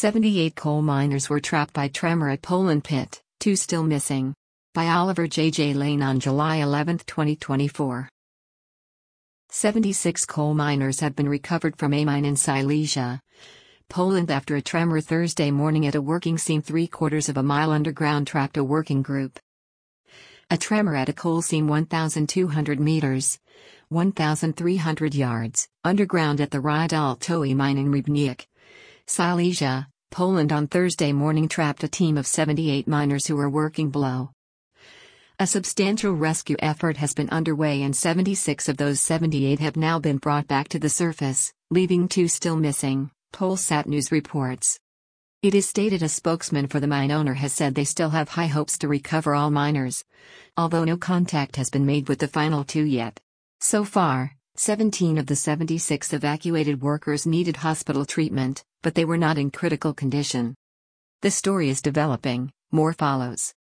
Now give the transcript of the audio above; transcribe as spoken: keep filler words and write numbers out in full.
seventy-eight coal miners were trapped by tremor at Poland pit, two still missing. By Oliver J J Lane on July eleventh, twenty twenty-four. seventy-six coal miners have been recovered from a mine in Silesia, Poland after a tremor Thursday morning at a working seam three quarters of a mile underground trapped a working group. A tremor at a coal seam one thousand two hundred meters, one thousand three hundred yards, underground at the Rydal-Towy mine in Rybnik, Silesia, Poland on Thursday morning trapped a team of seventy-eight miners who were working below. A substantial rescue effort has been underway and seventy-six of those seventy-eight have now been brought back to the surface, leaving two still missing, Polsat News reports. It is stated a spokesman for the mine owner has said they still have high hopes to recover all miners, although no contact has been made with the final two yet. So far, seventeen of the seventy-six evacuated workers needed hospital treatment, but they were not in critical condition. The story is developing, more follows.